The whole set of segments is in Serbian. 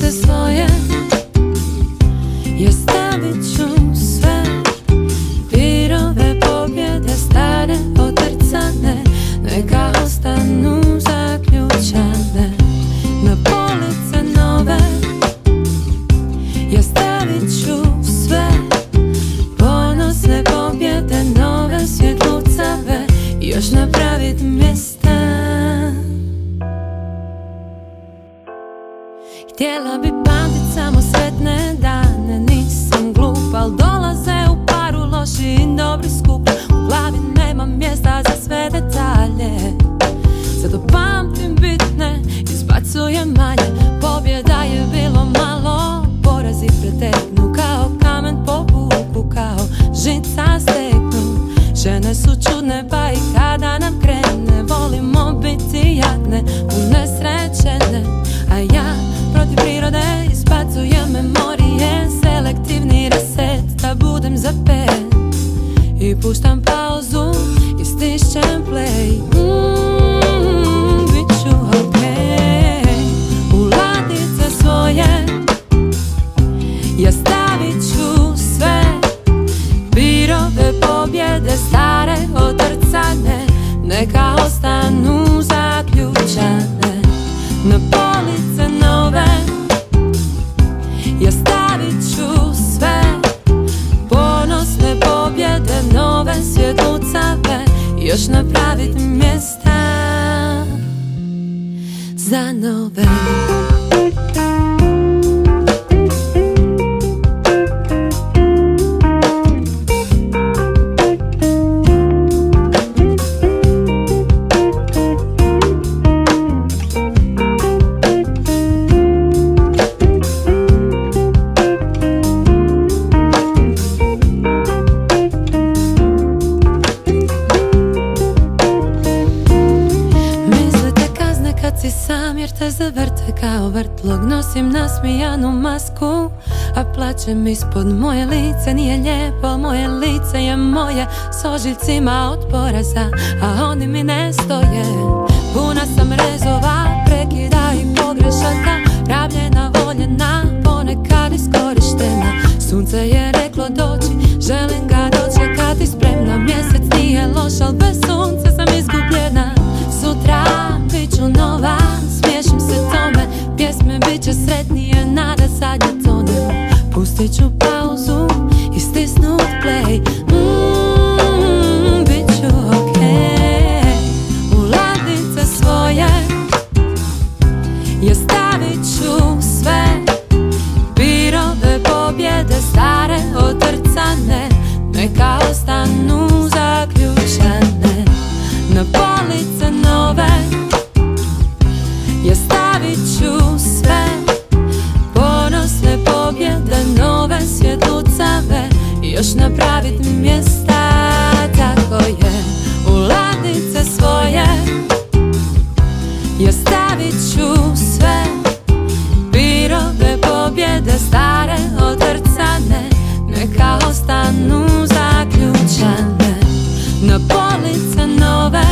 ladice svoje, ja stavit ću sve pirove pobjede stare otrcane, neka ostanu zaključane na police nove. Ja stavit ću sve ponosne pobjede, nove svjetlucave, još napravit mjesta. Htjela bi pamtit samo sretne dane, nisam glupa, al dolaze u paru loši i dobri skup. U glavi nema mjesta za sve detalje, zato pamtim bitne, izbacujem manje. Pobjeda je bilo malo, porazi preteknu kao kamen po puku, kao žica steknu. Žene su čudne pa i kada nam krene, volimo biti jadne, unesrećene, a ja protiv prirode izbacujem memorije, selektivni reset da budem za pet. I puštam pauzu i stišćem play. Bit ću okej. U ladice svoje ja stavit ću sve pirove pobjede stare otrcane, neka ostanu zaključane na police nove. Ja stavit ću sve ponosne pobjede, nove svjetlucave, još napravit mjesta za nove. Si sam jer te zavrte kao vrtlog, nosim nasmijanu masku, a plačem ispod moje lice. Nije lijepo, moje lice je moje, s ožiljcima od poraza, a oni mi ne stoje. Puna sam rezova, prekida i pogrešaka, rabljena, voljena, ponekad iskorištena. Sunce je reklo doći, želim ga dočekati spremna. Mjesec nije loš, al bez sunca sam izgubljena. Sutra bit ću nova, smiješim se tome, pjesme bit će sretnije, nada zadnje tone. Pustit ću pauzu i stisnut play. Bit ću okej. U ladice svoje ja stavit ću sve pirove pobjede stare otrcane, neka ostanu zaključane na police nove. Ja stavit ću sve ponosne pobjede, nove svjetlucave, još napravit mjesta. Tako je, u ladice svoje ja stavit ću sve pirove pobjede stare otrcane, neka ostanu zaključane na police nove.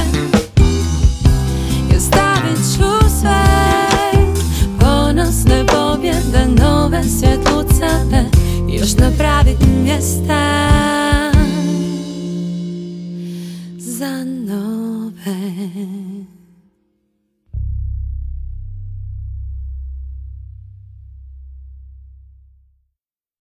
Ja stavit ću sve ponosne pobjede, nove svjetlucave, još napravit mjesta za nove.